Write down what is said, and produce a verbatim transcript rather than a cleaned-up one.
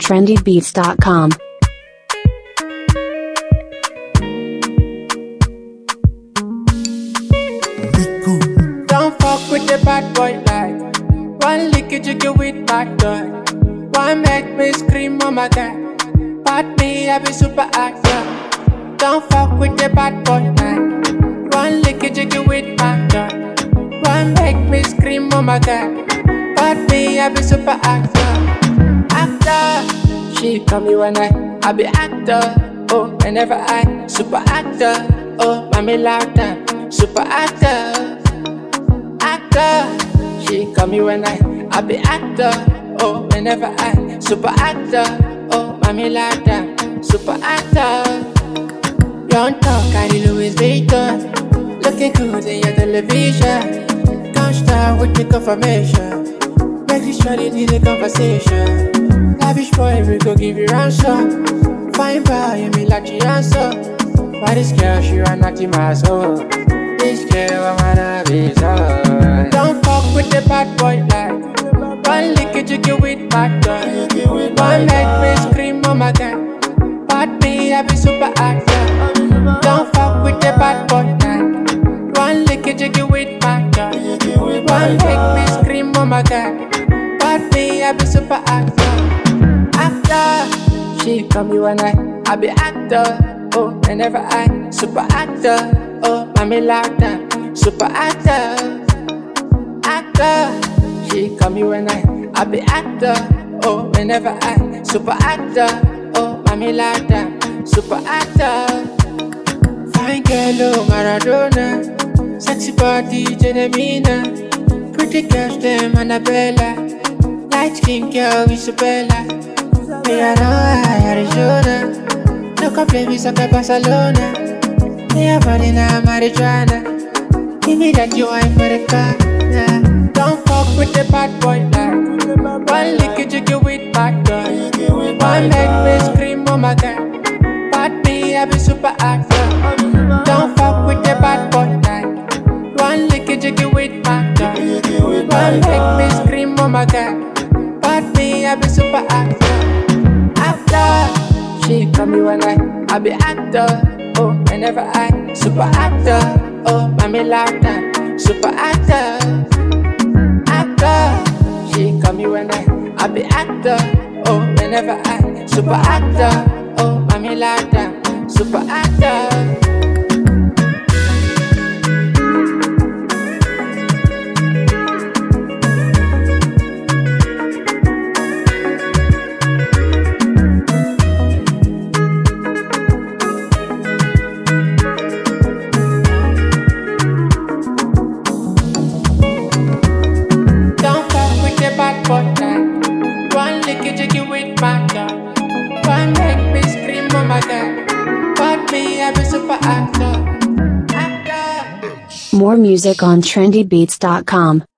trendy beats dot com. Don't fuck with the bad boy like one lick you get with bad boy. One make me scream, oh my god. Bad me, I be super actor. Don't fuck with the bad boy like one lick you get with bad boy. One make me scream, oh my god. Bad me, I be super actor. Actor, she call me when I, I be actor. Oh, whenever I, super actor. Oh, mommy louder, super actor. Actor, she call me when I, I be actor. Oh, whenever I, super actor. Oh, mommy louder, super actor. Don't talk, I need Louis Vuitton. Looking good in your television. Don't start with the confirmation. Make this shawty need a conversation. Lavish boy, we go give you ransom. Fine boy, you me like the answer. Why this girl, she run out in my soul. This girl, I wanna be so. Don't fuck with the bad boy like one lick it, you get with bad boy. One make me scream, oh my god. Bad me, I be super actor. Don't fuck with the bad boy like one lick it, you get with bad boy. One make me scream, oh my god. Bad me, I be super actor. Actor, she call me when I, I be actor. Oh, whenever I, super actor. Oh, mommy louder, super actor. Actor, she call me when I, I be actor. Oh, whenever I, super actor. Oh, mommy louder, super actor. Fine girl, oh Maradona. Sexy body, Genemina. Pretty girls, them Annabella. Light skin girl, Isabella. Me, I know I, Arizona. No complain, we suck at Barcelona. Yeah, body now marijuana. Give me that you ain't for the car. Nah. Don't fuck with the bad boy like one lick it, you get with bad boy. One make me scream, oh my god. Bad me, I be super actor. Don't fuck with the bad boy like one lick it, you get with bad boy. One make me scream, oh my god. Bad me, I be super actor. Actor, she call me when I, I be actor. Oh, whenever I, super actor. Oh, mommy louder, super actor. Actor, she call me when I, I be actor. Oh, whenever I, super actor. Oh, mommy louder, super actor. One lick it, you get with my dog. One make me scream, oh my god. But me, I be super actor. Actor. More music on trendy beats dot com.